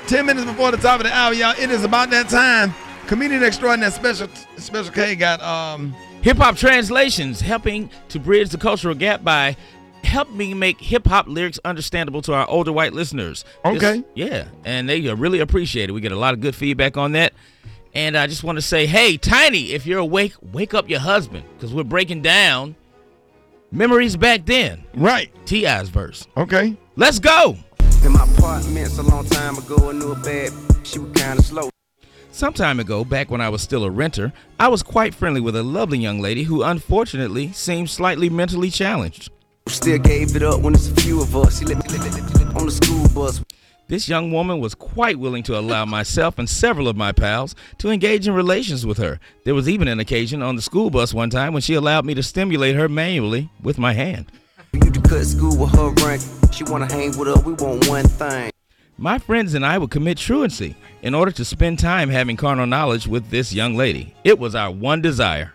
10 minutes before the top of the hour, y'all. It is about that time. Comedian extraordinaire Special K got Hip-hop translations, helping to bridge the cultural gap by helping make hip-hop lyrics understandable to our older white listeners. Okay. And they really appreciate it. We get a lot of good feedback on that. And I just want to say, hey, Tiny, if you're awake, wake up your husband, because we're breaking down Memories Back Then. Right. T.I.'s verse. Okay. Let's go. In my apartments a long time ago, I knew a bad she was kind of slow. Some time ago, back when I was still a renter, I was quite friendly with a lovely young lady who unfortunately seemed slightly mentally challenged. Still gave it up when it's a few of us. She let me on the school bus. This young woman was quite willing to allow myself and several of my pals to engage in relations with her. There was even an occasion on the school bus one time when she allowed me to stimulate her manually with my hand. You to cut school with her rank. She wanna hang with her, we want one thing. My friends and I would commit truancy in order to spend time having carnal knowledge with this young lady. It was our one desire.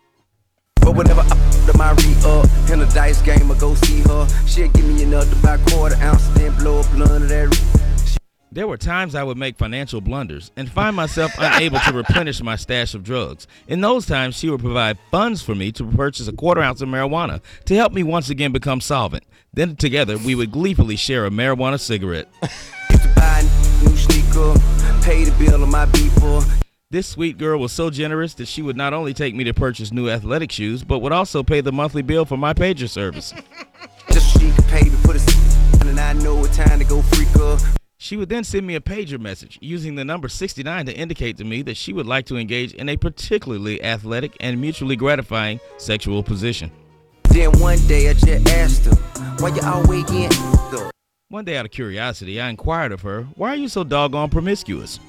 But whenever I put my re-up in a dice game, I go see her. She'll give me enough to buy a quarter ounce, then blow a blunt of that. There were times I would make financial blunders and find myself unable to replenish my stash of drugs. In those times, she would provide funds for me to purchase a quarter ounce of marijuana to help me once again become solvent. Then together, we would gleefully share a marijuana cigarette. Used to buy a new sneaker, pay the bill on my beeper. This sweet girl was so generous that she would not only take me to purchase new athletic shoes, but would also pay the monthly bill for my pager service. Just so she could pay me for the and I know it's time to go freak her. She would then send me a pager message using the number 69 to indicate to me that she would like to engage in a particularly athletic and mutually gratifying sexual position. Then one day I just asked her, why you always getting though? One day out of curiosity, I inquired of her, why are you so doggone promiscuous?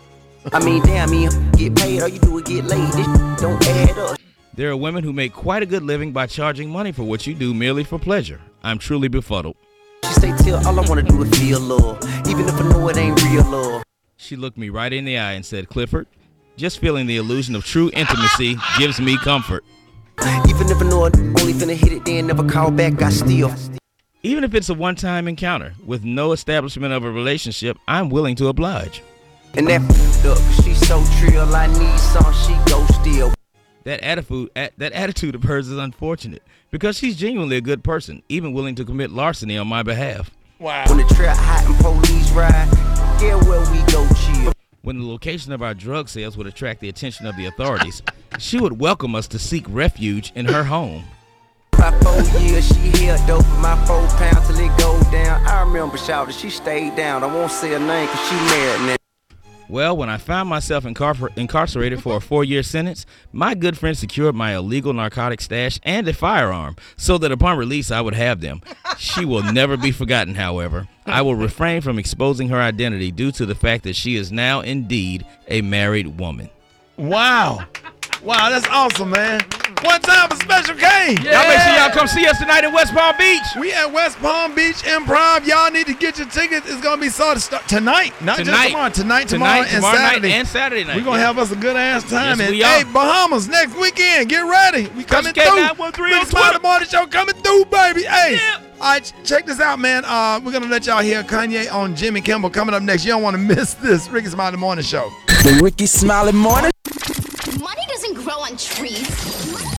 I mean, damn, get paid, all you do is get laid. This don't add up. There are women who make quite a good living by charging money for what you do merely for pleasure. I'm truly befuddled. She say, till all I want to do is feel love, even if I know it ain't real love. She looked me right in the eye and said, Clifford, just feeling the illusion of true intimacy gives me comfort. Even if I know it only finna hit it, then never call back, I still. Even if it's a one-time encounter with no establishment of a relationship, I'm willing to oblige. And that up, she's so trill, I need some, she go still. That attitude of hers is unfortunate because she's genuinely a good person, even willing to commit larceny on my behalf. Wow. When the trap hot and police ride, yeah, where we go chill. When the location of our drug sales would attract the attention of the authorities, she would welcome us to seek refuge in her home. By 4 years, she held dope for my 4 pounds till it go down. I remember shouting, she stayed down. I won't say her name cause she married now. Well, when I found myself incarcerated for a 4-year sentence, my good friend secured my illegal narcotic stash and a firearm so that upon release I would have them. She will never be forgotten, however. I will refrain from exposing her identity due to the fact that she is now indeed a married woman. Wow. Wow, that's awesome, man. One time for Special K. Yeah. Y'all make sure y'all come see us tonight in West Palm Beach. We at West Palm Beach Improv. Y'all need to get your tickets. It's going to be sold tonight. Not just tomorrow. Tonight, tomorrow, and Saturday. Night and Saturday night. We're going to have us a good ass time. Yes, and we are. hey, Bahamas next weekend. Get ready. We coming through. Big Smiley Morning Show coming through, baby. Hey. Yeah. All right, check this out, man. We're going to let y'all hear Kanye on Jimmy Kimmel coming up next. You don't want to miss this. Ricky Smiley Morning Show. The Ricky Smiley Morning. Money doesn't grow on trees.